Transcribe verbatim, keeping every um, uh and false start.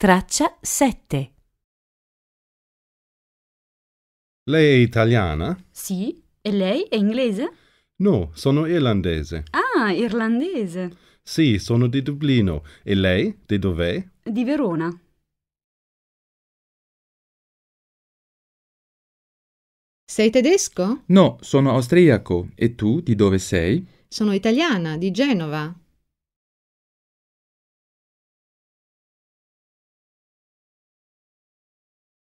Traccia sette. Lei è italiana? Sì, e lei è inglese? No, sono irlandese. Ah, irlandese. Sì, sono di Dublino. E lei? Di dov'è? Di Verona. Sei tedesco? No, sono austriaco. E tu di dove sei? Sono italiana, di Genova.